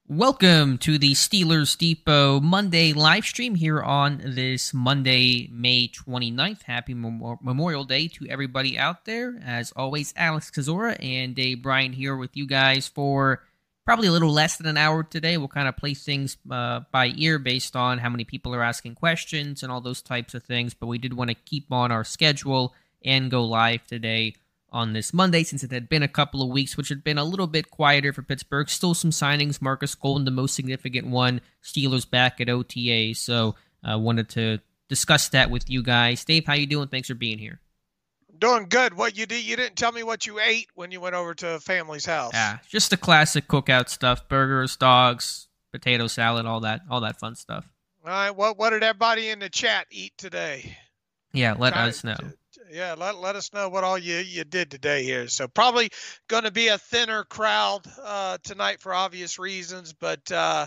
Welcome to the Steelers Depot Monday live stream here on this Monday, May 29th. Happy Memorial Day to everybody out there. As always, Alex Kozora and Dave Bryan here with you guys for probably a little less than an hour today. We'll kind of play things by ear based on how many people are asking questions and all those types of things. But we did want to keep on our schedule and go live today on this Monday, since it had been a couple of weeks, which had been a little bit quieter for Pittsburgh. Still some signings. Marcus Golden, the most significant one. Steelers back at OTA. So I wanted to discuss that with you guys. Dave, how you doing? Thanks for being here. Doing good. What you did? You didn't tell me what you ate when you went over to family's house. Yeah, just the classic cookout stuff: burgers, dogs, potato salad, all that fun stuff. All right. What did everybody in the chat eat today? Yeah, let us know. Yeah, let us know what all you did today here. So probably going to be a thinner crowd tonight for obvious reasons, but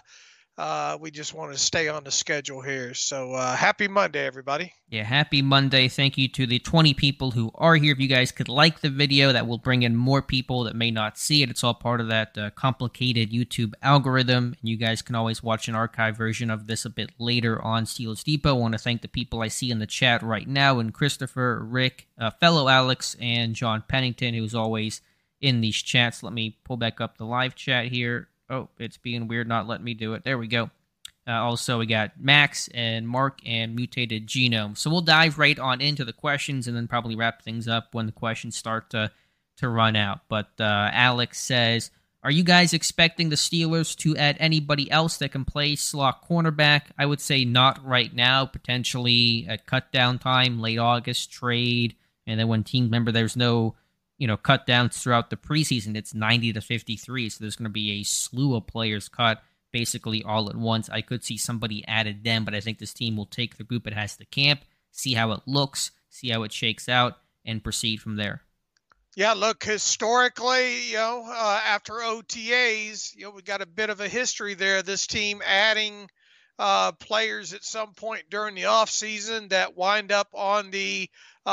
we just want to stay on the schedule here. So happy Monday, everybody. Yeah, happy Monday. Thank you to the 20 people who are here. If you guys could like the video, that will bring in more people that may not see it. It's all part of that complicated YouTube algorithm. And you guys can always watch an archive version of this a bit later on Steelers Depot. I want to thank the people I see in the chat right now, and Christopher, Rick, fellow Alex, and John Pennington, who's always in these chats. Let me pull back up the live chat here. Oh, it's being weird, not letting me do it. There we go. Also, we got Max and Mark and Mutated Genome. So we'll dive right on into the questions and then probably wrap things up when the questions start to run out. But Alex says, are you guys expecting the Steelers to add anybody else that can play slot cornerback? I would say not right now. Potentially at cut down time, late August trade. And then when there's no cut downs throughout the preseason, it's 90 to 53. So there's going to be a slew of players cut basically all at once. I could see somebody added then, but I think this team will take the group it has to camp, see how it looks, see how it shakes out, and proceed from there. Yeah, look, historically, after OTAs, we got a bit of a history there. This team adding players at some point during the offseason that wind up on the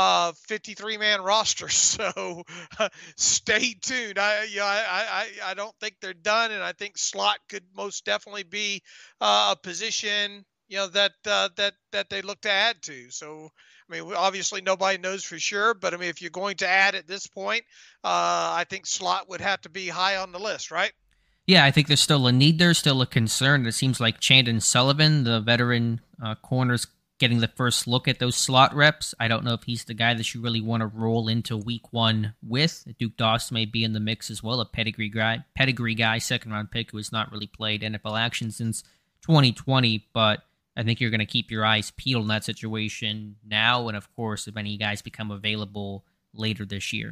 53-man roster. So stay tuned. I don't think they're done, and I think slot could most definitely be a position that they look to add to. So I mean, obviously nobody knows for sure, but I mean, if you're going to add at this point, I think slot would have to be high on the list, right? Yeah, I think there's still a need there, still a concern. It seems like Chandon Sullivan, the veteran corner's getting the first look at those slot reps. I don't know if he's the guy that you really want to roll into week one with. Duke Dawson may be in the mix as well, a pedigree guy, second-round pick who has not really played NFL action since 2020, but I think you're going to keep your eyes peeled in that situation now, and of course, if any guys become available later this year.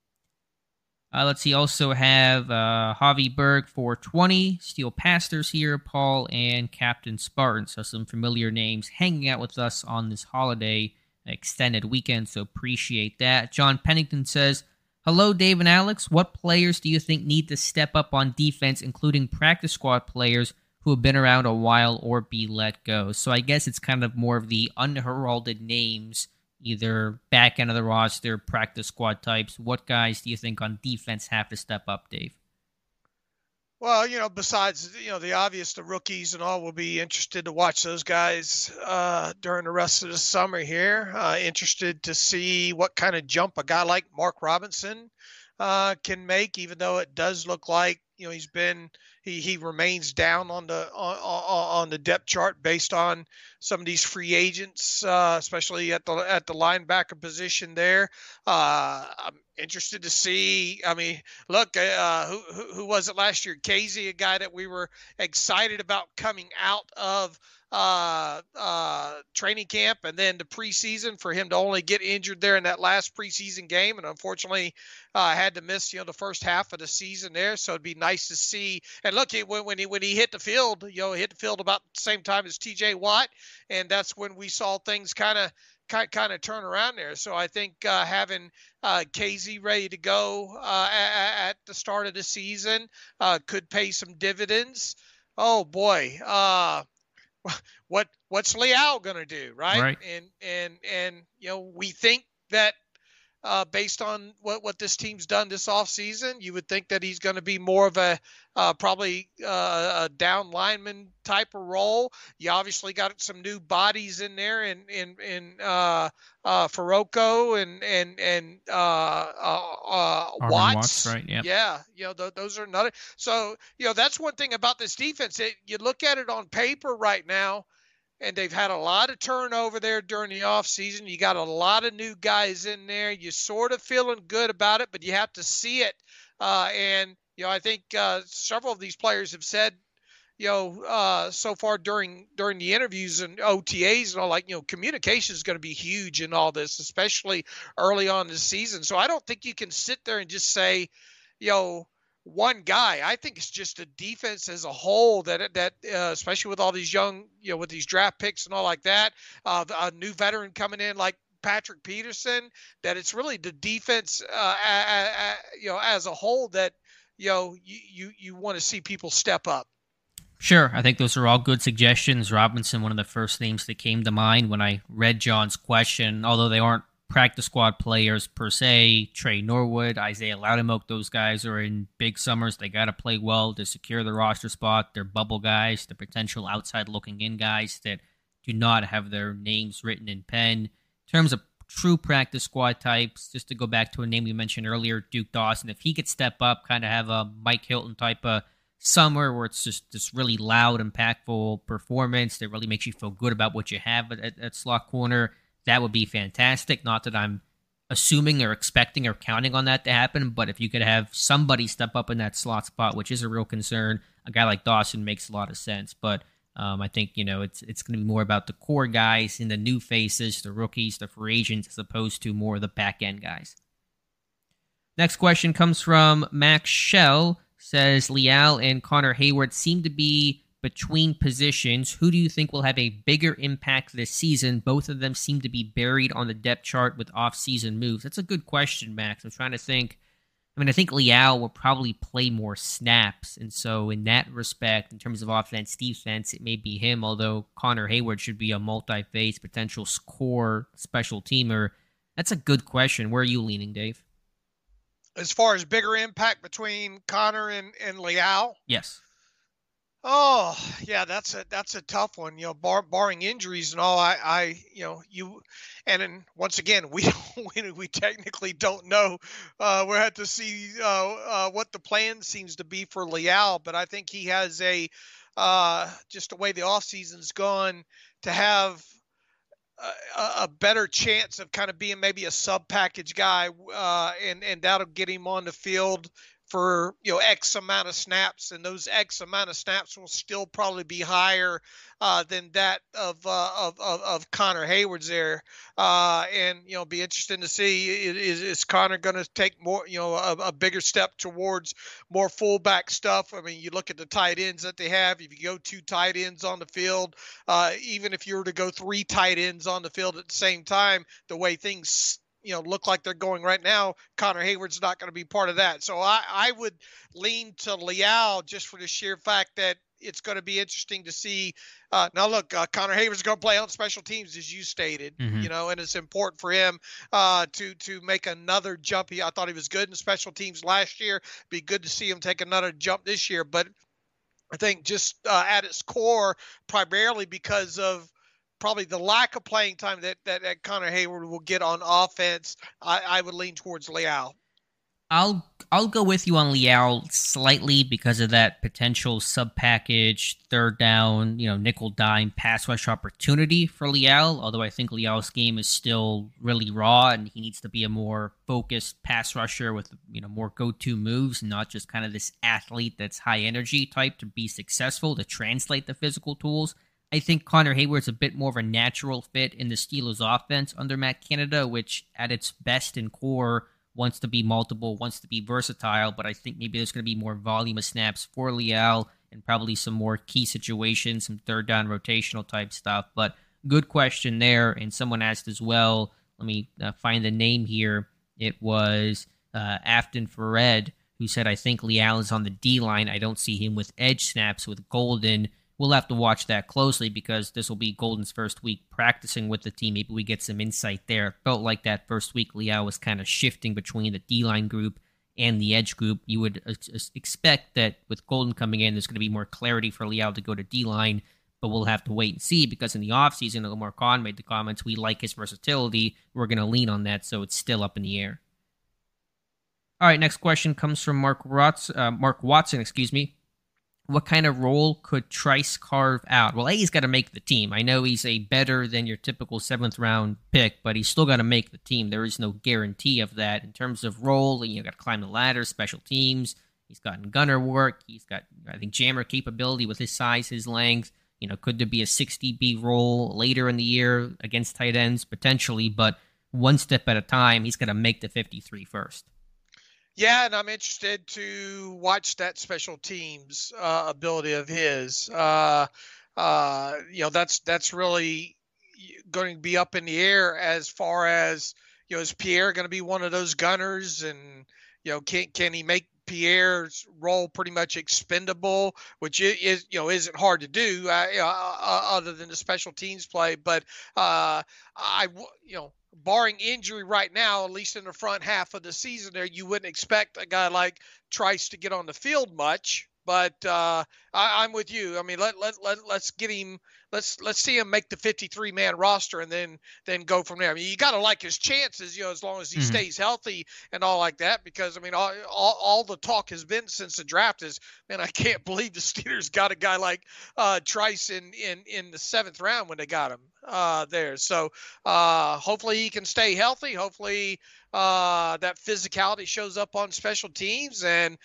Let's see, also have Javi Berg 420, Steel Pastors here, Paul, and Captain Spartan. So some familiar names hanging out with us on this holiday extended weekend, so appreciate that. John Pennington says, hello, Dave and Alex. What players do you think need to step up on defense, including practice squad players who have been around a while or be let go? So I guess it's kind of more of the unheralded names, either back end of the roster, practice squad types. What guys do you think on defense have to step up, Dave? Well, besides, the obvious, the rookies and all, will be interested to watch those guys during the rest of the summer here. Interested to see what kind of jump a guy like Mark Robinson can make, even though it does look like, he remains down on the depth chart based on some of these free agents, especially at the linebacker position there. I'm interested to see. I mean, look, who was it last year? Casey, a guy that we were excited about coming out of training camp and then the preseason, for him to only get injured there in that last preseason game, and unfortunately had to miss the first half of the season there. So it'd be nice to see. And look, when he hit the field, he hit the field about the same time as TJ Watt, and that's when we saw things kind of turn around there. So I think having KZ ready to go at the start of the season could pay some dividends. Oh boy, what's Leal gonna do, right? Right. And we think that based on what this team's done this offseason. You would think that he's going to be more of a probably a down lineman type of role. You obviously got some new bodies in there in Faroko and Watts. Right? Yep. Yeah, those are another. So that's one thing about this defense. You look at it on paper right now, and they've had a lot of turnover there during the offseason. You got a lot of new guys in there. You're sort of feeling good about it, but you have to see it. And I think several of these players have said, so far during the interviews and OTAs and all, like, communication is going to be huge in all this, especially early on in the season. So I don't think you can sit there and just say, one guy. I think it's just a defense as a whole that especially with all these young, with these draft picks and all like that, a new veteran coming in like Patrick Peterson, that it's really the defense, as a whole that, you want to see people step up. Sure. I think those are all good suggestions. Robinson, one of the first names that came to mind when I read John's question, although they aren't practice squad players per se. Trey Norwood, Isaiah Loudermilk, those guys are in big summers. They got to play well to secure the roster spot. They're bubble guys, the potential outside looking in guys that do not have their names written in pen. In terms of true practice squad types, just to go back to a name we mentioned earlier, Duke Dawson, if he could step up, kind of have a Mike Hilton type of summer where it's just this really loud, impactful performance that really makes you feel good about what you have at slot corner, that would be fantastic. Not that I'm assuming or expecting or counting on that to happen, but if you could have somebody step up in that slot spot, which is a real concern, a guy like Dawson makes a lot of sense. But I think, it's going to be more about the core guys and the new faces, the rookies, the free agents, as opposed to more of the back-end guys. Next question comes from Max Shell. Says, Leal and Connor Hayward seem to be between positions. Who do you think will have a bigger impact this season? Both of them seem to be buried on the depth chart with off-season moves. That's a good question, Max. I'm trying to think. I think Leal will probably play more snaps, and so in that respect, in terms of offense, defense, it may be him, although Connor Hayward should be a multi-phase potential core special teamer. That's a good question. Where are you leaning, Dave? As far as bigger impact between Connor and Leal? Yes. Oh, yeah, that's a tough one. Barring injuries and all, and then once again, we technically don't know. We'll have to see what the plan seems to be for Leal, but I think he has just the way the offseason's gone, to have a better chance of kind of being maybe a sub package guy, and that'll get him on the field for X amount of snaps, and those X amount of snaps will still probably be higher than that of Connor Hayward's there, and be interesting to see is Connor going to take more a bigger step towards more fullback stuff. I mean, you look at the tight ends that they have. If you go 2 tight ends on the field, even if you were to go 3 tight ends on the field at the same time, the way things look like they're going right now, Connor Hayward's not going to be part of that. So I would lean to Leal just for the sheer fact that it's going to be interesting to see. Now, look, Connor Hayward's going to play on special teams, as you stated, and it's important for him to make another jump. I thought he was good in special teams last year. Be good to see him take another jump this year. But I think just at its core, primarily because of probably the lack of playing time that Connor Hayward will get on offense, I would lean towards Leal. I'll go with you on Leal slightly because of that potential sub-package, third down, nickel dime pass rush opportunity for Leal, although I think Leal's game is still really raw and he needs to be a more focused pass rusher with more go-to moves, not just kind of this athlete that's high energy type to be successful, to translate the physical tools. I think Connor Hayward's a bit more of a natural fit in the Steelers offense under Matt Canada, which at its best and core wants to be multiple, wants to be versatile, but I think maybe there's going to be more volume of snaps for Leal and probably some more key situations, some third down rotational type stuff. But good question there. And someone asked as well, let me find the name here. It was Afton Fared, who said, I think Leal is on the D-line. I don't see him with edge snaps with Golden. we'll have to watch that closely because this will be Golden's first week practicing with the team. Maybe we get some insight there. It felt like that first week Leal was kind of shifting between the D-line group and the edge group. You would expect that with Golden coming in, there's going to be more clarity for Leal to go to D-line, but we'll have to wait and see because in the offseason, Lamar Khan made the comments, we like his versatility. We're going to lean on that, so it's still up in the air. All right, next question comes from Mark Watson. What kind of role could Trice carve out? Well, he's got to make the team. I know he's a better than your typical 7th-round pick, but he's still got to make the team. There is no guarantee of that. In terms of role, you got to climb the ladder, special teams. He's gotten gunner work. He's got, I think, jammer capability with his size, his length. Could there be a 60B role later in the year against tight ends? Potentially, but one step at a time, he's got to make the 53 first. Yeah, and I'm interested to watch that special teams ability of his. That's really going to be up in the air as far as, is Pierre going to be one of those gunners, and can he make Pierre's role pretty much expendable, which is isn't hard to do other than the special teams play. But barring injury right now, at least in the front half of the season there, you wouldn't expect a guy like Trice to get on the field much. But I'm with you. I mean, let's get him. Let's see him make the 53-man roster and then go from there. I mean, you got to like his chances, as long as he stays healthy and all like that. Because I mean, all the talk has been since the draft is, man, I can't believe the Steelers got a guy like Trice in the 7th round when they got him there. So hopefully he can stay healthy. Hopefully that physicality shows up on special teams, and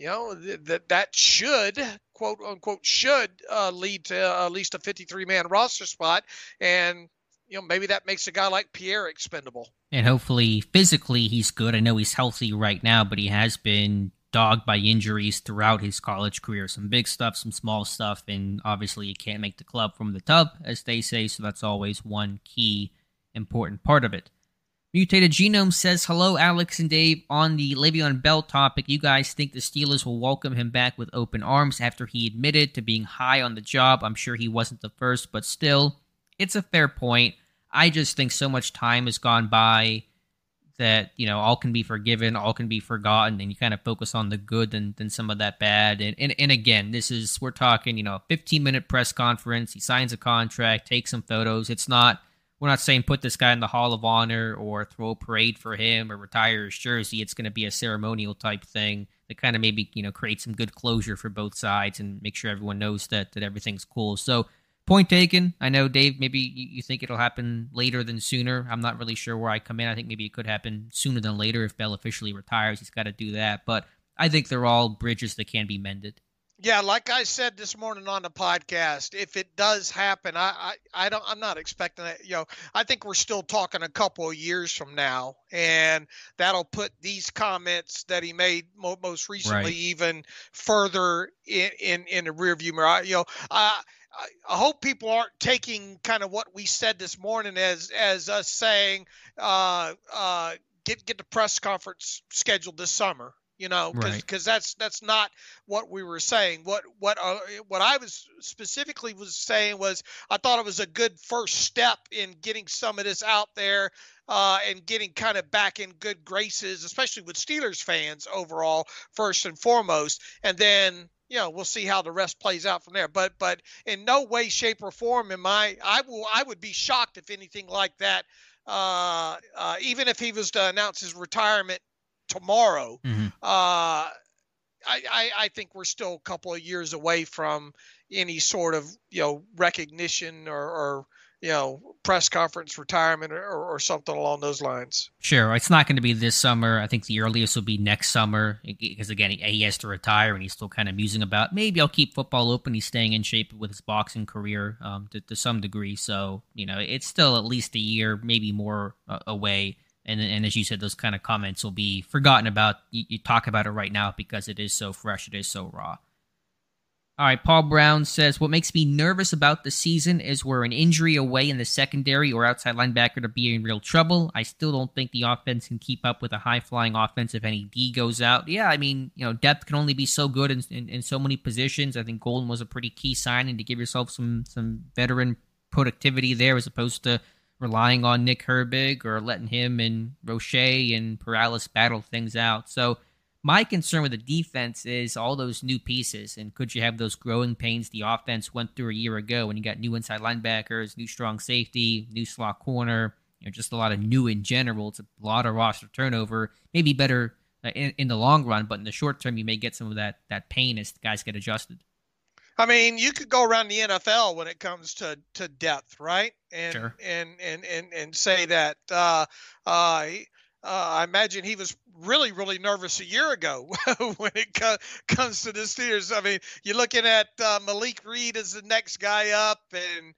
that should, quote unquote, lead to at least a 53-man roster spot. And, maybe that makes a guy like Pierre expendable. And hopefully physically he's good. I know he's healthy right now, but he has been dogged by injuries throughout his college career. Some big stuff, some small stuff, and obviously you can't make the club from the tub, as they say, so that's always one key important part of it. Mutated Genome says, hello, Alex and Dave. On the Le'Veon Bell topic, you guys think the Steelers will welcome him back with open arms after he admitted to being high on the job? I'm sure he wasn't the first, but still, it's a fair point. I just think so much time has gone by that, all can be forgiven, all can be forgotten, and you kind of focus on the good than some of that bad. And again, we're talking, 15-minute press conference. He signs a contract, takes some photos. We're not saying put this guy in the Hall of Honor or throw a parade for him or retire his jersey. It's going to be a ceremonial type thing that kind of maybe, create some good closure for both sides and make sure everyone knows that everything's cool. So, point taken. I know, Dave, maybe you think it'll happen later than sooner. I'm not really sure where I come in. I think maybe it could happen sooner than later if Bell officially retires. He's got to do that. But I think they're all bridges that can be mended. Yeah, like I said this morning on the podcast, if it does happen, I'm not expecting it. I think we're still talking a couple of years from now, and that'll put these comments that he made most recently even further in the rearview mirror. I hope people aren't taking kind of what we said this morning as us saying, get the press conference scheduled this summer. Because that's not what we were saying. What I was specifically saying was I thought it was a good first step in getting some of this out there and getting kind of back in good graces, especially with Steelers fans overall, first and foremost. And then, we'll see how the rest plays out from there. But in no way, shape, or form I would be shocked if anything like that, even if he was to announce his retirement tomorrow. I think we're still a couple of years away from any sort of recognition or press conference retirement or something along those lines. Sure, it's not going to be this summer. I think the earliest will be next summer because again he has to retire and he's still kind of musing about maybe I'll keep football open. He's staying in shape with his boxing career to some degree, so it's still at least a year, maybe more away. And as you said, those kind of comments will be forgotten about. You talk about it right now because it is so fresh, it is so raw. All right, Paul Brown says, what makes me nervous about the season is we're an injury away in the secondary or outside linebacker to be in real trouble. I still don't think the offense can keep up with a high-flying offense if any D goes out. Yeah, I mean, depth can only be so good in so many positions. I think Golden was a pretty key signing to give yourself some veteran productivity there as opposed to relying on Nick Herbig or letting him and Roche and Perales battle things out. So my concern with the defense is all those new pieces, and could you have those growing pains the offense went through a year ago when you got new inside linebackers, new strong safety, new slot corner, just a lot of new in general. It's a lot of roster turnover. Maybe better in the long run, but in the short term, you may get some of that pain as the guys get adjusted. I mean, you could go around the NFL when it comes to depth, right? And Sure. and say that I imagine he was really, really nervous a year ago when it comes to the Steelers. I mean, you're looking at Malik Reed as the next guy up, and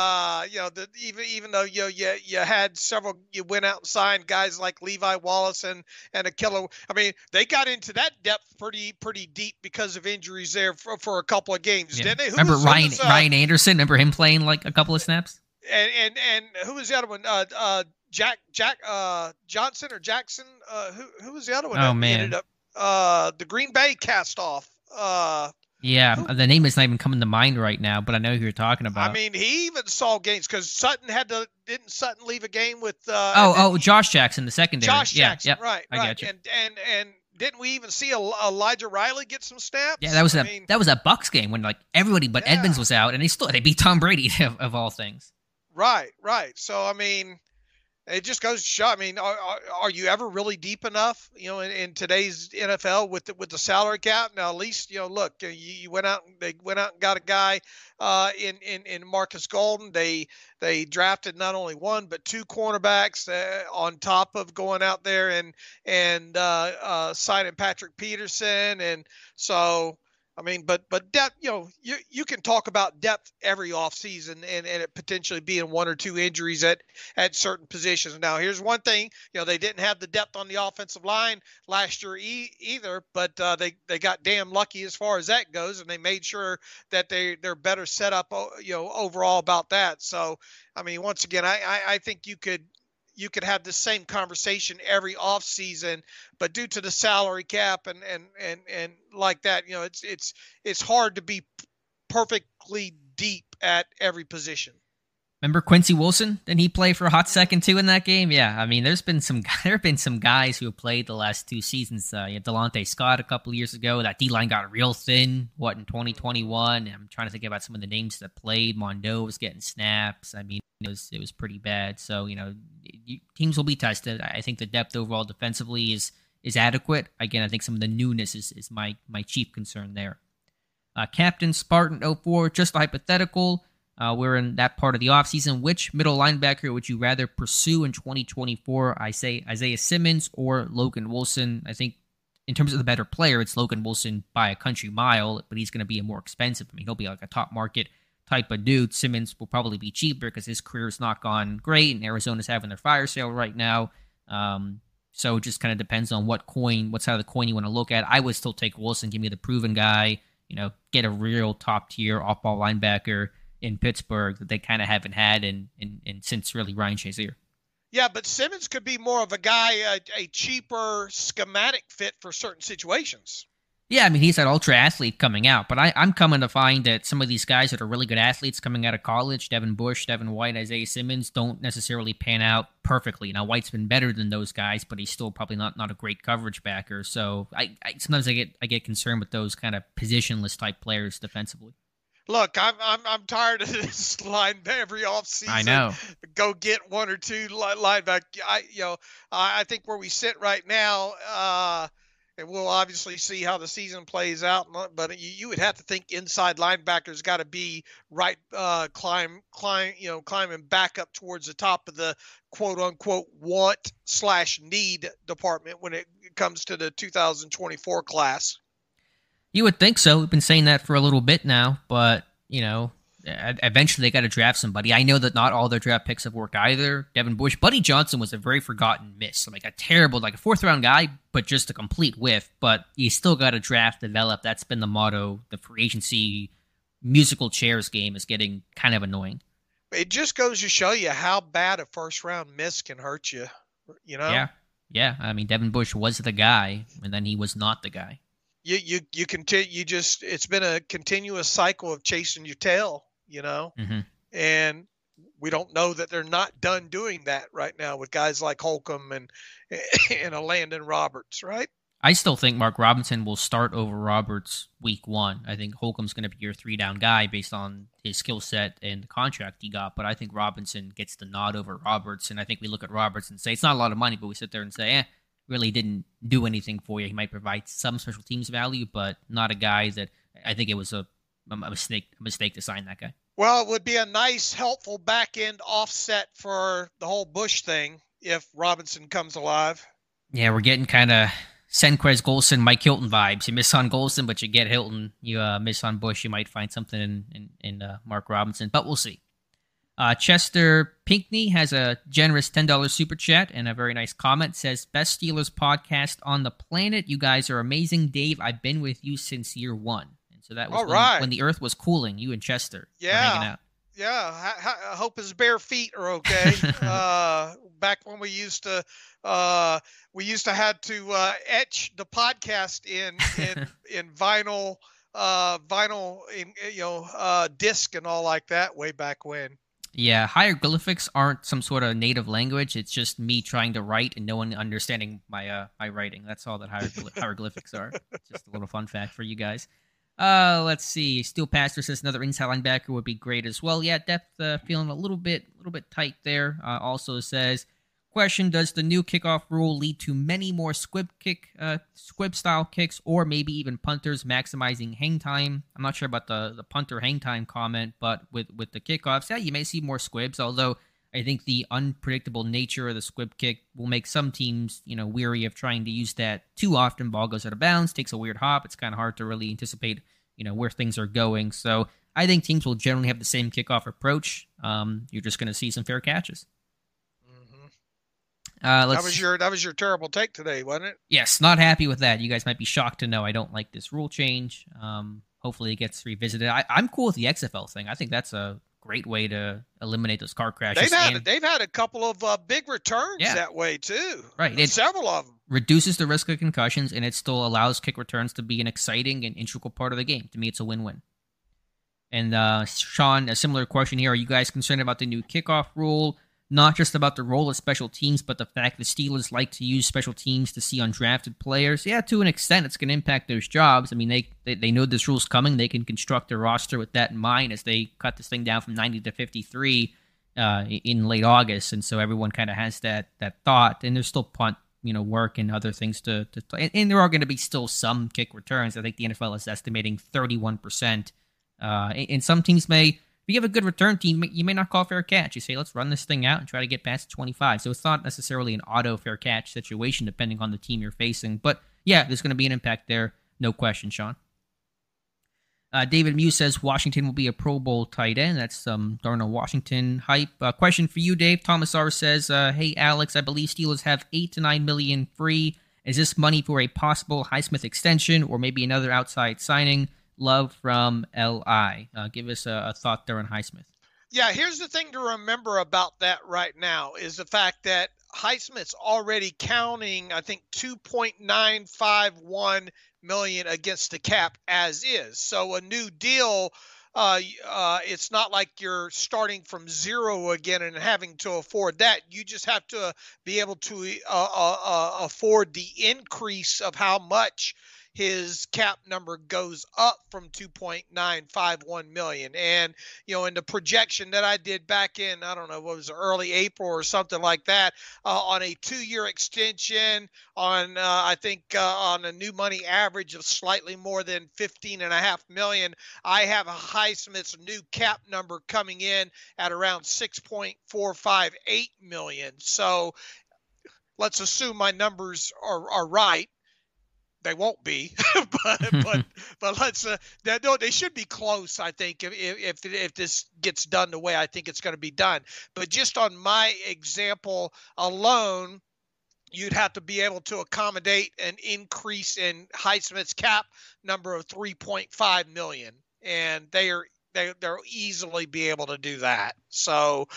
even though you had several, you went out and signed guys like Levi Wallace and a killer. I mean, they got into that depth pretty deep because of injuries there for a couple of games, didn't they? Remember Ryan Anderson? Remember him playing like a couple of snaps? And who was the other one? Jack Johnson or Jackson? Who was the other one? Oh, man. Ended up the Green Bay cast off. Yeah, the name is not even coming to mind right now, but I know who you're talking about. I mean, he even saw games because Sutton didn't Sutton leave a game with Josh Jackson, the secondary. Josh Jackson, yeah, right. I got you. And didn't we even see Elijah Riley get some snaps? Yeah, that was that Bucs game when like everybody but Edmonds was out, and they beat Tom Brady of all things. Right. So I mean, it just goes to show. I mean, are you ever really deep enough? In today's NFL with the salary cap. Now, at least look, you went out and got a guy in Marcus Golden. They drafted not only one but two cornerbacks on top of going out there and signing Patrick Peterson, and so. I mean, but depth, you can talk about depth every offseason and it potentially being one or two injuries at certain positions. Now, here's one thing, they didn't have the depth on the offensive line last year either, but they got damn lucky as far as that goes, and they made sure that they're better set up, overall about that. So, I mean, once again, I think you could have the same conversation every offseason, but due to the salary cap and like that, it's hard to be perfectly deep at every position. Remember Quincy Wilson? Didn't he play for a hot second too in that game? Yeah, I mean, there have been some guys who have played the last two seasons. You had Delonte Scott a couple of years ago. That D-line got real thin, in 2021? I'm trying to think about some of the names that played. Mondo was getting snaps. I mean, it was pretty bad. So, teams will be tested. I think the depth overall defensively is adequate. Again, I think some of the newness is my chief concern there. Captain Spartan 04, just a hypothetical. We're in that part of the offseason. Which middle linebacker would you rather pursue in 2024? I say Isaiah Simmons or Logan Wilson. I think in terms of the better player, it's Logan Wilson by a country mile, but he's going to be more expensive. I mean, he'll be like a top market type of dude. Simmons will probably be cheaper because his career's not gone great, and Arizona's having their fire sale right now. So it just kind of depends on what side of the coin you want to look at. I would still take Wilson, give me the proven guy, get a real top-tier off-ball linebacker in Pittsburgh that they kind of haven't had in since really Ryan Shazier. Yeah, but Simmons could be more of a guy, a cheaper schematic fit for certain situations. Yeah, I mean, he's that ultra athlete coming out, but I'm coming to find that some of these guys that are really good athletes coming out of college, Devin Bush, Devin White, Isaiah Simmons, don't necessarily pan out perfectly. Now, White's been better than those guys, but he's still probably not a great coverage backer. So sometimes I get concerned with those kind of positionless type players defensively. Look, I'm tired of this line every offseason. I know. Go get one or two linebackers. I think where we sit right now, and we'll obviously see how the season plays out. But you would have to think inside linebackers got to be right, climbing back up towards the top of the quote unquote want/need department when it comes to the 2024 class. You would think so. We've been saying that for a little bit now, but eventually they got to draft somebody. I know that not all their draft picks have worked either. Devin Bush, Buddy Johnson was a very forgotten miss. Like a terrible, like a 4th-round guy, but just a complete whiff. But you still got to draft, develop. That's been the motto. The free agency musical chairs game is getting kind of annoying. It just goes to show you how bad a 1st-round miss can hurt you, you know? Yeah. I mean, Devin Bush was the guy, and then he was not the guy. You continue. It's been a continuous cycle of chasing your tail, you know? Mm-hmm. And we don't know that they're not done doing that right now with guys like Holcomb and a Landon Roberts, right? I still think Mark Robinson will start over Roberts week 1. I think Holcomb's going to be your 3-down guy based on his skill set and the contract he got, but I think Robinson gets the nod over Roberts, and I think we look at Roberts and say, it's not a lot of money, but we sit there and say, really didn't do anything for you. He might provide some special teams value, but not a guy that I think it was a mistake to sign that guy. Well, it would be a nice, helpful back-end offset for the whole Bush thing if Robinson comes alive. Yeah, we're getting kind of Senquez, Golson, Mike Hilton vibes. You miss on Golson, but you get Hilton. You miss on Bush, you might find something in Mark Robinson, but we'll see. Chester Pinkney has a generous $10 super chat and a very nice comment. Says, best Steelers podcast on the planet. You guys are amazing. Dave, I've been with you since year 1. And so that was when the earth was cooling. You and Chester were hanging out. Yeah, I hope his bare feet are okay. Back when we used to had to etch the podcast in vinyl, disc and all like that way back when. Yeah, hieroglyphics aren't some sort of native language. It's just me trying to write and no one understanding my writing. That's all that hieroglyphics are. Just a little fun fact for you guys. Let's see. Steel Pastor says another inside linebacker would be great as well. Yeah, depth feeling a little bit tight there. Also says, question: does the new kickoff rule lead to many more squib style kicks, or maybe even punters maximizing hang time? I'm not sure about the punter hang time comment, but with the kickoffs, yeah, you may see more squibs. Although I think the unpredictable nature of the squib kick will make some teams, weary of trying to use that too often. Ball goes out of bounds, takes a weird hop. It's kind of hard to really anticipate, where things are going. So I think teams will generally have the same kickoff approach. You're just going to see some fair catches. That was your terrible take today, wasn't it? Yes, not happy with that. You guys might be shocked to know I don't like this rule change. Hopefully it gets revisited. I'm cool with the XFL thing. I think that's a great way to eliminate those car crashes. They've had a couple of big returns that way too. Right, several of them. Reduces the risk of concussions, and it still allows kick returns to be an exciting and integral part of the game. To me, it's a win-win. And Sean, a similar question here: are you guys concerned about the new kickoff rule? Not just about the role of special teams, but the fact that Steelers like to use special teams to see undrafted players. Yeah, to an extent, it's going to impact those jobs. I mean, they know this rule's coming. They can construct their roster with that in mind as they cut this thing down from 90 to 53 in late August. And so everyone kind of has that thought. And there's still punt, work and other things to and there are going to be still some kick returns. I think the NFL is estimating 31%. And some teams may... If you have a good return team, you may not call fair catch. You say, let's run this thing out and try to get past 25. So it's not necessarily an auto fair catch situation depending on the team you're facing. But yeah, there's going to be an impact there. No question, Sean. David Mew says Washington will be a Pro Bowl tight end. That's some Darnell Washington hype. Question for you, Dave. Thomas R. says, hey, Alex, I believe Steelers have $8 to $9 million free. Is this money for a possible Highsmith extension or maybe another outside signing? Love from L.I. Give us a thought there on Highsmith. Yeah, here's the thing to remember about that right now is the fact that Highsmith's already counting, I think, $2.951 million against the cap as is. So a new deal, it's not like you're starting from zero again and having to afford that. You just have to be able to afford the increase of how much his cap number goes up from 2.951 million. And, in the projection that I did back in, I don't know, what was it, early April or something like that, on a 2-year extension on, I think, on a new money average of slightly more than 15.5 million, I have a Highsmith's new cap number coming in at around 6.458 million. So let's assume my numbers are right. They won't be, but let's they should be close. I think if this gets done the way I think it's going to be done. But just on my example alone, you'd have to be able to accommodate an increase in Highsmith's cap number of 3.5 million, and they'll easily be able to do that. So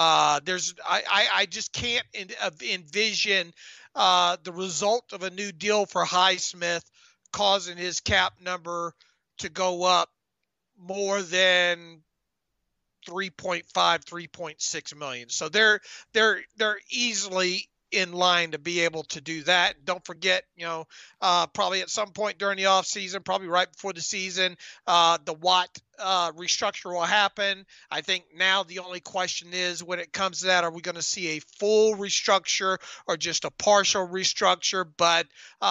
I just can't envision the result of a new deal for Highsmith causing his cap number to go up more than 3.5, 3.6 million. So they're easily in line to be able to do that. Don't forget, probably at some point during the off season, probably right before the season, the Watt restructure will happen. I think now the only question is, when it comes to that, are we going to see a full restructure or just a partial restructure? But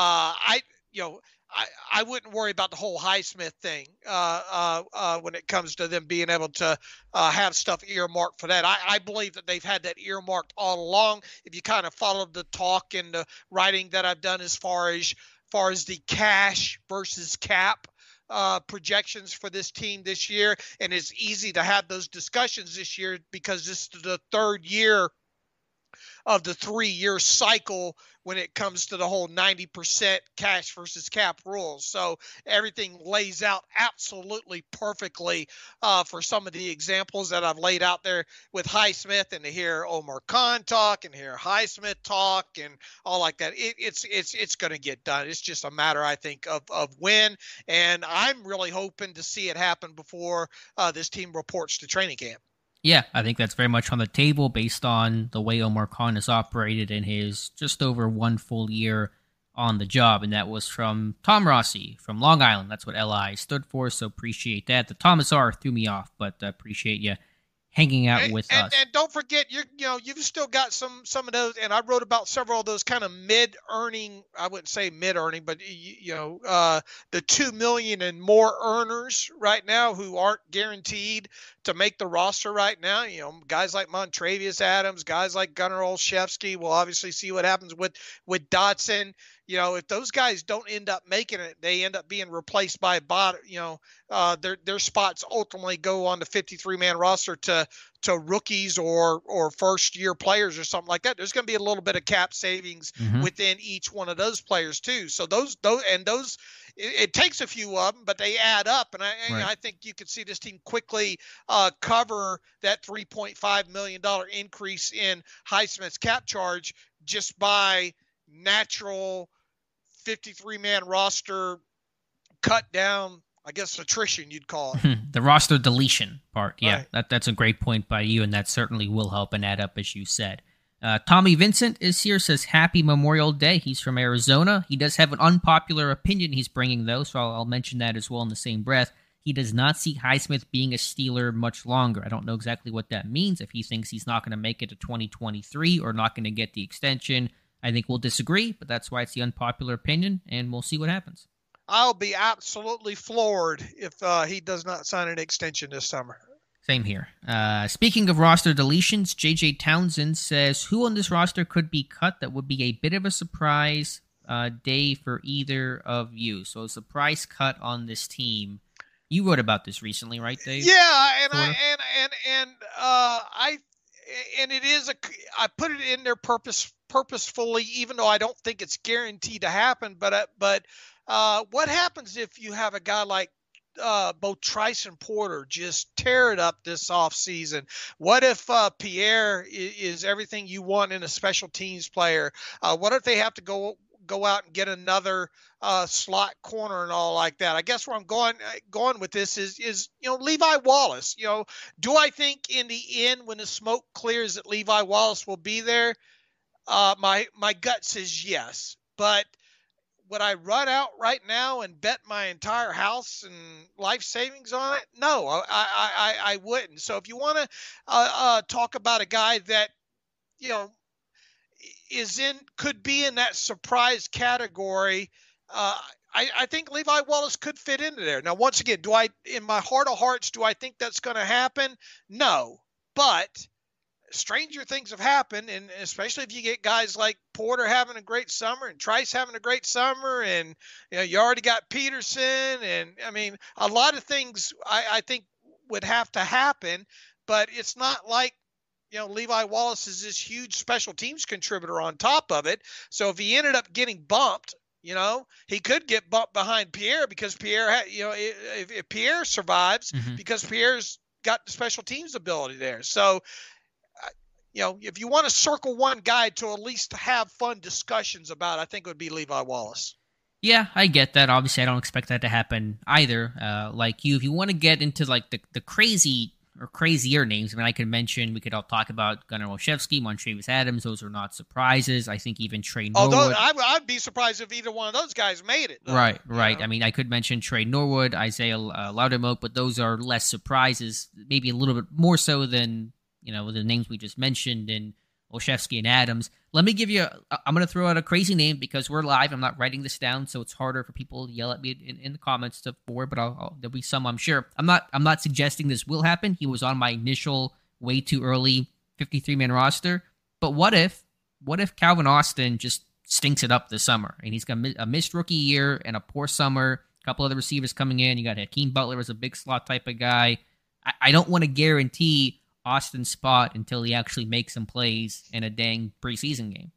I wouldn't worry about the whole Highsmith thing when it comes to them being able to have stuff earmarked for that. I believe that they've had that earmarked all along. If you kind of followed the talk and the writing that I've done as far as the cash versus cap projections for this team this year, and it's easy to have those discussions this year because this is the third year of the 3-year cycle when it comes to the whole 90% cash versus cap rules. So everything lays out absolutely perfectly for some of the examples that I've laid out there with Highsmith, and to hear Omar Khan talk and hear Highsmith talk and all like that. It's going to get done. It's just a matter, I think, of when, and I'm really hoping to see it happen before this team reports to training camp. Yeah, I think that's very much on the table based on the way Omar Khan has operated in his just over 1 full year on the job. And that was from Tom Rossi from Long Island. That's what LI stood for, so appreciate that. The Thomas R threw me off, but appreciate you hanging out with us. And don't forget, you've still got some of those, and I wrote about several of those kind of mid-earning, I wouldn't say mid-earning, but the $2 million and more earners right now who aren't guaranteed to make the roster right now. Guys like Montravius Adams, guys like Gunnar Olszewski. We'll obviously see what happens with Dotson. If those guys don't end up making it, they end up being replaced by their spots ultimately go on the 53-man roster to rookies or first-year players or something like that. There's going to be a little bit of cap savings within each one of those players too. So those it takes a few of them, but they add up, and I think you could see this team quickly cover that $3.5 million increase in Highsmith's cap charge just by natural 53-man roster cut down, I guess attrition you'd call it. The roster deletion part. Yeah, right. That's a great point by you, and that certainly will help and add up, as you said. Tommy Vincent is here, says Happy Memorial Day. He's from Arizona. He does have an unpopular opinion he's bringing, though, so I'll mention that as well in the same breath. He does not see Highsmith being a Steeler much longer. I don't know exactly what that means, if he thinks he's not going to make it to 2023 or not going to get the extension. I think we'll disagree, but that's why it's the unpopular opinion, and we'll see what happens. I'll be absolutely floored if he does not sign an extension this summer. Same here. Speaking of roster deletions, J.J. Townsend says, who on this roster could be cut that would be a bit of a surprise day for either of you? So a surprise cut on this team. You wrote about this recently, right, Dave? Yeah, and it is I put it in there purposefully, even though I don't think it's guaranteed to happen. But what happens if you have a guy like both Trice and Porter just tear it up this offseason? What if Pierre is everything you want in a special teams player? What if they have to go out and get another slot corner and all like that? I guess where I'm going with this is Levi Wallace. Do I think in the end, when the smoke clears, that Levi Wallace will be there? My gut says yes, but would I run out right now and bet my entire house and life savings on it? No, I wouldn't. So if you want to talk about a guy that could be in that surprise category, I think Levi Wallace could fit into there. Now, once again, in my heart of hearts, do I think that's going to happen? No, but stranger things have happened, and especially if you get guys like Porter having a great summer and Trice having a great summer, and you already got Peterson, and I mean a lot of things I think would have to happen, but it's not like Levi Wallace is this huge special teams contributor on top of it. So if he ended up getting bumped, he could get bumped behind Pierre because Pierre had, if Pierre survives, because Pierre's got the special teams ability there. So if you want to circle one guy to at least have fun discussions about, I think it would be Levi Wallace. Yeah, I get that. Obviously, I don't expect that to happen either. Like you, if you want to get into like the crazy or crazier names, I mean, I could mention, we could all talk about Gunnar Olszewski, Montravius Adams. Those are not surprises. I think even Trey Norwood. Although I'd be surprised if either one of those guys made it. Though, right. I mean, I could mention Trey Norwood, Isaiah Loudermilk, but those are less surprises, maybe a little bit more so than the names we just mentioned, and Olszewski and Adams. Let me give you, I'm going to throw out a crazy name because we're live. I'm not writing this down, so it's harder for people to yell at me in the comments but there'll be some, I'm sure. I'm not suggesting this will happen. He was on my initial way too early 53-man roster. But what if Calvin Austin just stinks it up this summer, and he's got a missed rookie year and a poor summer, a couple other receivers coming in. You got Hakeem Butler as a big slot type of guy. I don't want to guarantee Austin's spot until he actually makes some plays in a dang preseason game.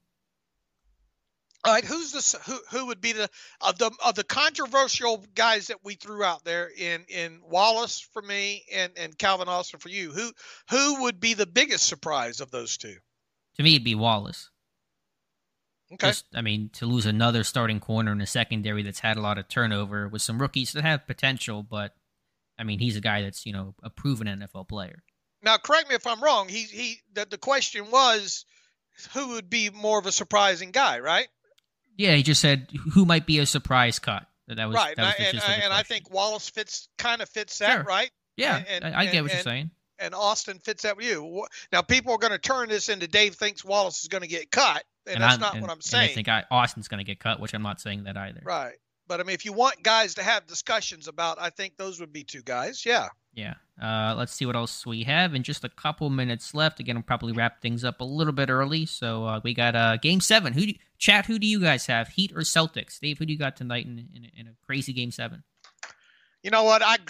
All right, who would be of the controversial guys that we threw out there in Wallace for me and Calvin Austin for you? Who would be the biggest surprise of those two? To me, it'd be Wallace. Okay. To lose another starting corner in a secondary that's had a lot of turnover with some rookies that have potential, but he's a guy that's a proven NFL player. Now, correct me if I'm wrong. The question was, who would be more of a surprising guy, right? Yeah, he just said who might be a surprise cut. That was right, and I think Wallace kind of fits that, sure. Right? Yeah, I get what you're saying. And Austin fits that with you. Now, people are going to turn this into Dave thinks Wallace is going to get cut, and that's not what I'm saying. And I think Austin's going to get cut, which I'm not saying that either. Right, but if you want guys to have discussions about, I think those would be two guys. Yeah. Yeah. Let's see what else we have. In just a couple minutes left. Again, we'll probably wrap things up a little bit early. So we got Game 7. Who do you guys have? Heat or Celtics? Dave, who do you got tonight in a crazy Game 7? You know what? I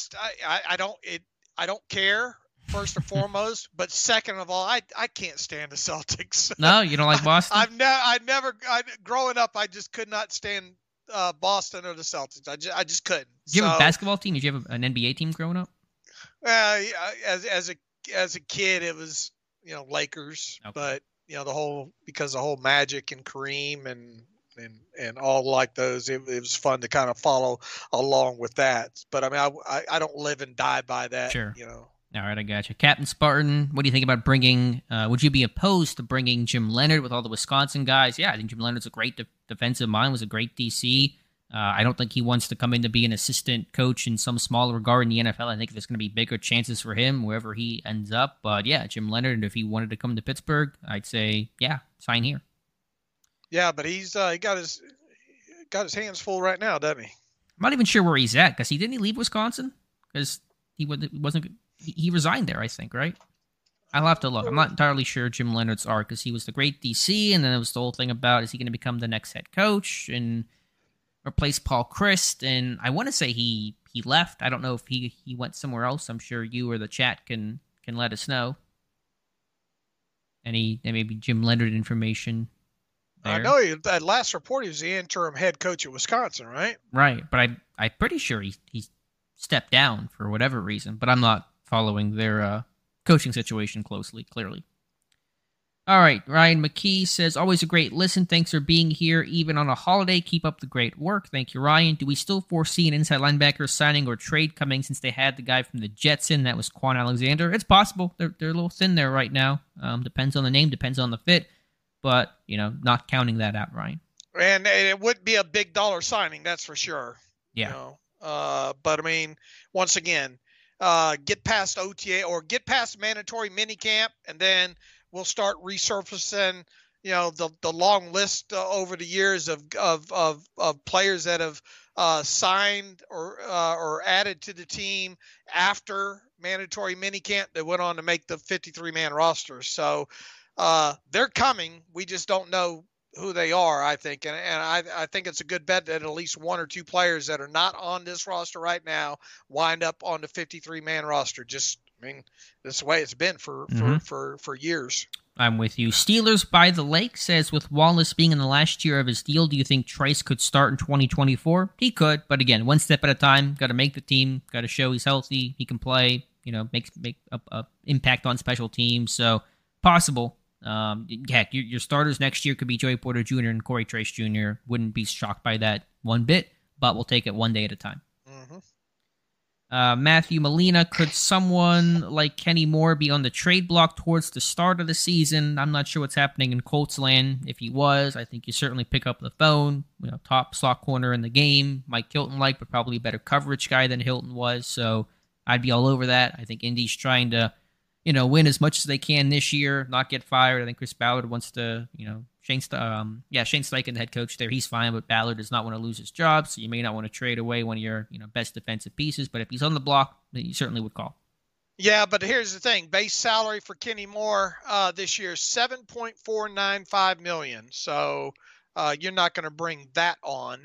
don't care, first and foremost. But second of all, I can't stand the Celtics. No, you don't like Boston? Growing up, I just could not stand Boston or the Celtics. I just couldn't. Did you have a basketball team? Did you have an NBA team growing up? As a kid, it was Lakers, okay. But because the whole Magic and Kareem and all like those, it was fun to kind of follow along with that. But I don't live and die by that. Sure. All right, I got you. Captain Spartan, what do you think about bringing, would you be opposed to bringing Jim Leonard with all the Wisconsin guys? Yeah, I think Jim Leonard's a great defensive mind, was a great DC. I don't think he wants to come in to be an assistant coach in some small regard in the NFL. I think there's going to be bigger chances for him wherever he ends up. But yeah, Jim Leonard, if he wanted to come to Pittsburgh, I'd say, yeah, sign here. Yeah, but he's he got his hands full right now, doesn't he? I'm not even sure where he's at because didn't he leave Wisconsin? Because he wasn't. He resigned there, I think, right? I'll have to look. I'm not entirely sure Jim Leonard's arc because he was the great DC, and then there was the whole thing about is he going to become the next head coach and replace Paul Chryst? And I want to say he left. I don't know if he went somewhere else. I'm sure you or the chat can let us know. Any maybe Jim Leonard information there. I know that last report he was the interim head coach at Wisconsin, right? Right, but I'm pretty sure he stepped down for whatever reason, but I'm not following their coaching situation closely, clearly. All right, Ryan McKee says, always a great listen. Thanks for being here, even on a holiday. Keep up the great work. Thank you, Ryan. Do we still foresee an inside linebacker signing or trade coming since they had the guy from the Jets in? That was Quan Alexander. It's possible. They're a little thin there right now. Depends on the name, depends on the fit, but, not counting that out, Ryan. And it would be a big dollar signing, that's for sure. Yeah. But, once again, get past OTA or get past mandatory minicamp, and then we'll start resurfacing, the long list over the years of players that have signed or added to the team after mandatory minicamp that went on to make the 53-man roster. So they're coming. We just don't know who they are, I think. And I think it's a good bet that at least one or two players that are not on this roster right now wind up on the 53-man roster. I mean, this is the way it's been for years. I'm with you. Steelers by the Lake says, with Wallace being in the last year of his deal, do you think Trice could start in 2024? He could, but again, one step at a time. Got to make the team. Got to show he's healthy. He can play. Make a impact on special teams. So possible. Heck, your starters next year could be Joey Porter Jr. and Corey Trice Jr. Wouldn't be shocked by that one bit, but we'll take it one day at a time. Mm-hmm. Matthew Molina, could someone like Kenny Moore be on the trade block towards the start of the season? I'm not sure what's happening in Colts land. If he was, I think you certainly pick up the phone. Top slot corner in the game. Mike Hilton-like, but probably a better coverage guy than Hilton was. So I'd be all over that. I think Indy's trying to, win as much as they can this year, not get fired. I think Chris Ballard wants to, Shane Steichen, the head coach there, he's fine, but Ballard does not want to lose his job, so you may not want to trade away one of your, best defensive pieces. But if he's on the block, then you certainly would call. Yeah, but here's the thing: base salary for Kenny Moore this year $7.495 million. So you're not going to bring that on.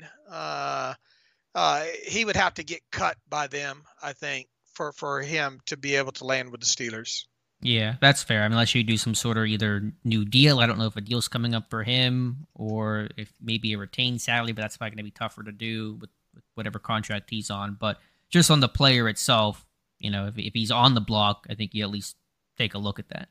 He would have to get cut by them, I think, for him to be able to land with the Steelers. Yeah, that's fair. I mean, unless you do some sort of either new deal. I don't know if a deal's coming up for him or if maybe a retained salary, but that's probably going to be tougher to do with whatever contract he's on. But just on the player itself, if he's on the block, I think you at least take a look at that.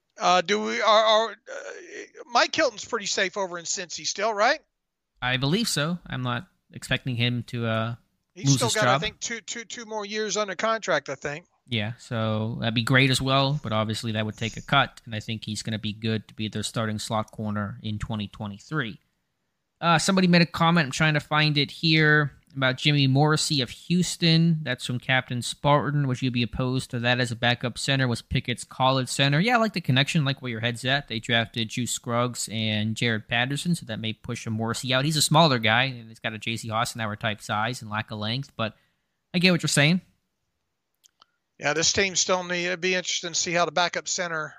Mike Hilton's pretty safe over in Cincy still, right? I believe so. I'm not expecting him to he's still got, job. I think, two more years under contract, I think. Yeah, so that'd be great as well, but obviously that would take a cut, and I think he's going to be good to be their starting slot corner in 2023. Somebody made a comment, I'm trying to find it here, about Jimmy Morrissey of Houston. That's from Captain Spartan. Would you be opposed to that as a backup center? Was Pickett's college center? Yeah, I like the connection, like where your head's at. They drafted Juice Scruggs and Jared Patterson, so that may push a Morrissey out. He's a smaller guy, and he's got a J.C. Hassenauer type size and lack of length, but I get what you're saying. Yeah, this team still be interesting to see how the backup center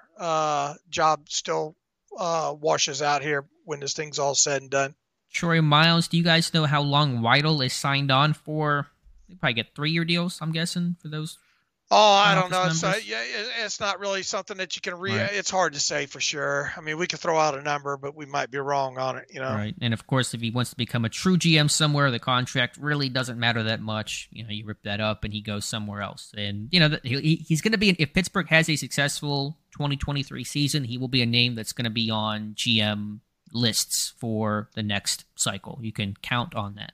job still washes out here when this thing's all said and done. Troy Miles, do you guys know how long Weidl is signed on for? They probably get 3-year deals, I'm guessing, for those. Oh, I don't know. It's not really something that you can read. Right. It's hard to say for sure. I mean, we could throw out a number, but we might be wrong on it, Right. And of course, if he wants to become a true GM somewhere, the contract really doesn't matter that much. You rip that up and he goes somewhere else. And, he's going to be, if Pittsburgh has a successful 2023 season, he will be a name that's going to be on GM lists for the next cycle. You can count on that.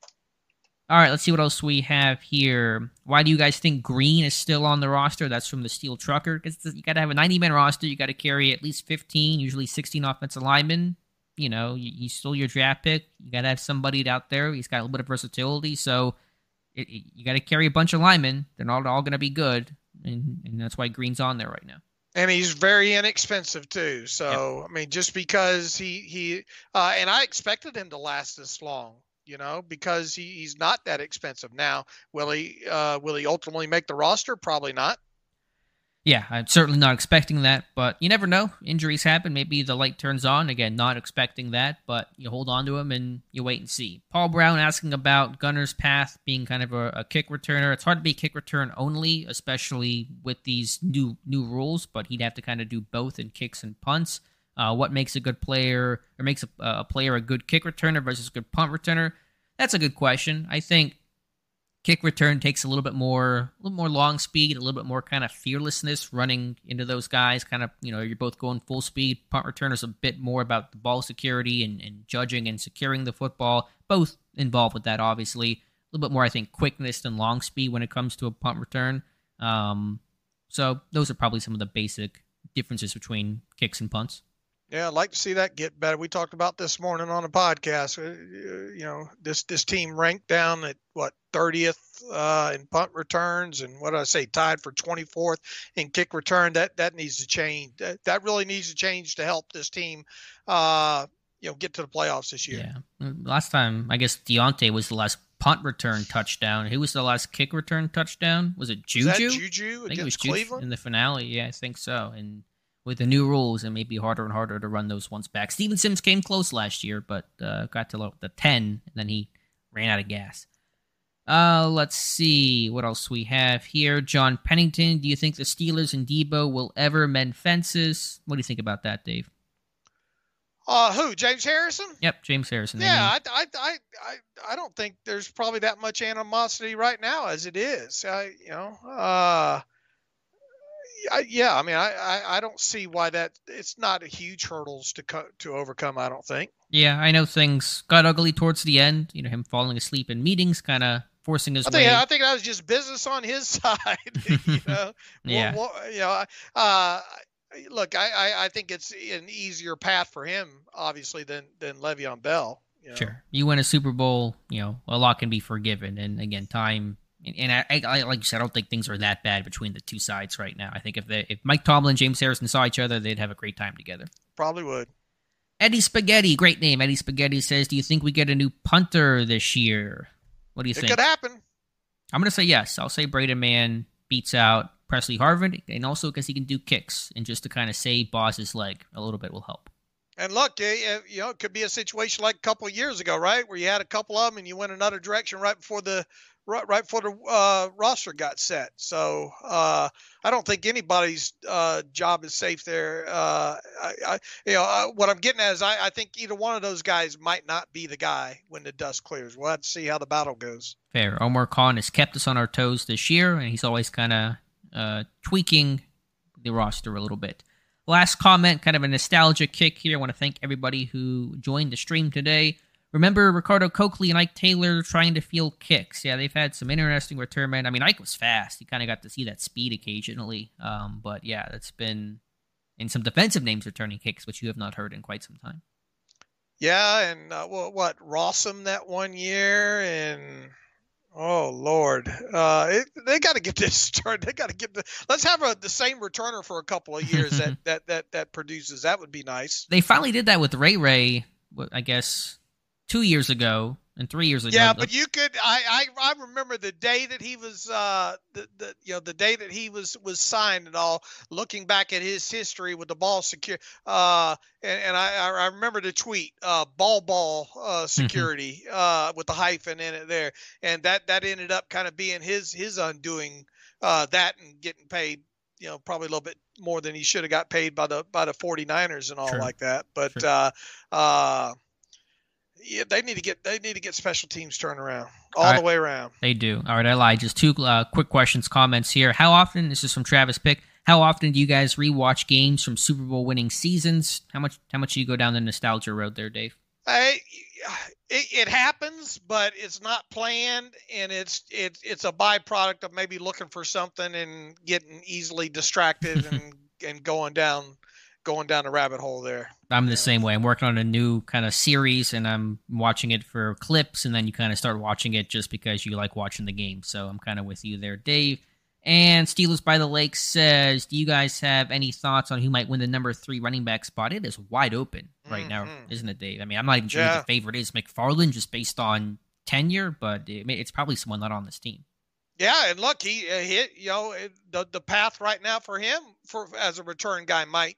All right, let's see what else we have here. Why do you guys think Green is still on the roster? That's from the Steel Trucker. Because you got to have a 90-man roster. You got to carry at least 15, usually 16 offensive linemen. He's still your draft pick. You got to have somebody out there. He's got a little bit of versatility. So you got to carry a bunch of linemen. They're not all going to be good. And that's why Green's on there right now. And he's very inexpensive too. So, yep. I mean, just because he and I expected him to last this long. Because he's not that expensive. Now, will he ultimately make the roster? Probably not. Yeah, I'm certainly not expecting that, but you never know. Injuries happen. Maybe the light turns on. Again, not expecting that, but you hold on to him and you wait and see. Paul Brown asking about Gunner's path being kind of a kick returner. It's hard to be kick return only, especially with these new rules, but he'd have to kind of do both in kicks and punts. What makes a good player, or makes a player a good kick returner versus a good punt returner? That's a good question. I think kick return takes a little bit more long speed, a little bit more kind of fearlessness running into those guys. Kind of, you're both going full speed. Punt return is a bit more about the ball security and judging and securing the football. Both involved with that, obviously. A little bit more, I think, quickness than long speed when it comes to a punt return. So those are probably some of the basic differences between kicks and punts. Yeah, I'd like to see that get better. We talked about this morning on a podcast. This team ranked down at 30th in punt returns, and what did I say, tied for 24th in kick return. That needs to change. That really needs to change to help this team, get to the playoffs this year. Yeah, last time I guess Deontay was the last punt return touchdown. Who was the last kick return touchdown? Was it Juju? Was that Juju against Cleveland? In the finale. Yeah, I think so. And with the new rules, it may be harder and harder to run those ones back. Steven Sims came close last year, but got to the 10, and then he ran out of gas. Let's see what else we have here. John Pennington, do you think the Steelers and Debo will ever mend fences? What do you think about that, Dave? Who? James Harrison? Yep, James Harrison. Yeah, I don't think there's probably that much animosity right now as it is. I don't see why it's not a huge hurdles to overcome. I don't think. Yeah, I know things got ugly towards the end. Him falling asleep in meetings, kind of forcing his way. I think that was just business on his side. Yeah. Look, I think it's an easier path for him, obviously, than Le'Veon Bell. Sure. You win a Super Bowl, a lot can be forgiven. And again, time. And I like you said, I don't think things are that bad between the two sides right now. I think if Mike Tomlin and James Harrison saw each other, they'd have a great time together. Probably would. Eddie Spaghetti, great name. Eddie Spaghetti says, do you think we get a new punter this year? What do you think? It could happen. I'm going to say yes. I'll say Braden Mann beats out Presley Harvin, and also because he can do kicks, and just to kind of save Boss's leg a little bit will help. And look, it could be a situation like a couple of years ago, right, where you had a couple of them and you went another direction right before the roster got set. So I don't think anybody's job is safe there. What I'm getting at is I think either one of those guys might not be the guy when the dust clears. We'll have to see how the battle goes. Fair. Omar Khan has kept us on our toes this year, and he's always kind of tweaking the roster a little bit. Last comment, kind of a nostalgia kick here. I want to thank everybody who joined the stream today. Remember Ricardo Coakley and Ike Taylor trying to field kicks? Yeah, they've had some interesting return men. I mean, Ike was fast. You kind of got to see that speed occasionally. But yeah, that's been in some defensive names returning kicks, which you have not heard in quite some time. Yeah, and Rossum that one year, and oh Lord, they got to get this started. They got to get let's have the same returner for a couple of years that produces. That would be nice. They finally did that with Ray, I guess. 2 years ago and 3 years ago. Yeah, but you could. I remember the day that he was the day that he was signed and all. Looking back at his history with the ball secure, and I remember the tweet, ball security with the hyphen in it there, and that ended up kind of being his undoing. That and getting paid, probably a little bit more than he should have got paid by the 49ers and all Sure. like that. But Sure. Yeah, they need to get special teams turned around all the way around. They do. All right, I lied. Just two quick comments here. How often, this is from Travis Pick, how often do you guys rewatch games from Super Bowl winning seasons? How much do you go down the nostalgia road there, Dave? It happens, but it's not planned, and it's a byproduct of maybe looking for something and getting easily distracted and going down the rabbit hole there. I'm the same way. I'm working on a new kind of series, and I'm watching it for clips, and then you kind of start watching it just because you like watching the game. So I'm kind of with you there, Dave. And Steelers by the Lake says, do you guys have any thoughts on who might win the number 3 running back spot? It is wide open right now, isn't it, Dave? I mean, I'm not even sure who the favorite is, McFarland, just based on tenure, but it's probably someone not on this team. Yeah, and look, he hit, the path right now for him as a return guy might,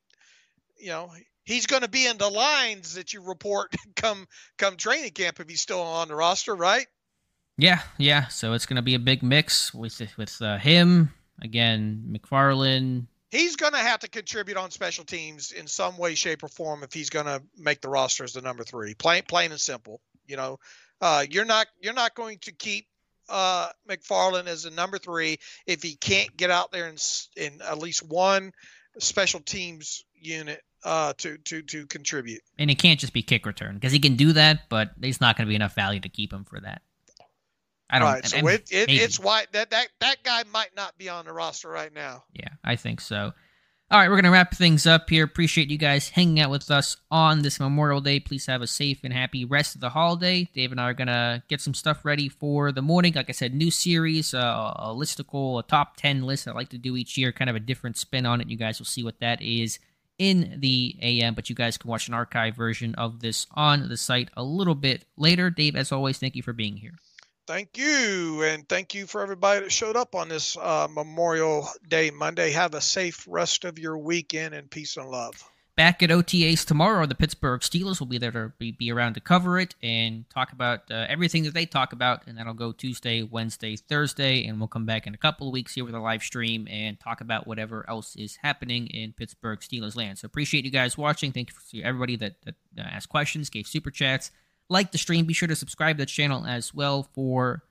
he's going to be in the lines that you report come training camp if he's still on the roster, right? Yeah. So it's going to be a big mix with him again, McFarland. He's going to have to contribute on special teams in some way, shape, or form if he's going to make the roster as the number 3. Plain and simple. You're not going to keep McFarland as the number 3 if he can't get out there in at least one special teams unit to contribute. And it can't just be kick return because he can do that, but there's not going to be enough value to keep him for that. So it's why that guy might not be on the roster right now. Yeah, I think so. All right, we're going to wrap things up here. Appreciate you guys hanging out with us on this Memorial Day. Please have a safe and happy rest of the holiday. Dave and I are going to get some stuff ready for the morning. Like I said, new series, a listicle, a top 10 list I like to do each year, kind of a different spin on it. You guys will see what that is in the AM, but you guys can watch an archive version of this on the site a little bit later. Dave, as always, thank you for being here. Thank you. And thank you for everybody that showed up on this Memorial Day Monday. Have a safe rest of your weekend and peace and love. Back at OTAs tomorrow, the Pittsburgh Steelers will be there to be around to cover it and talk about everything that they talk about, and that'll go Tuesday, Wednesday, Thursday, and we'll come back in a couple of weeks here with a live stream and talk about whatever else is happening in Pittsburgh Steelers land. So appreciate you guys watching. Thank you for everybody that asked questions, gave super chats, liked the stream. Be sure to subscribe to the channel as well for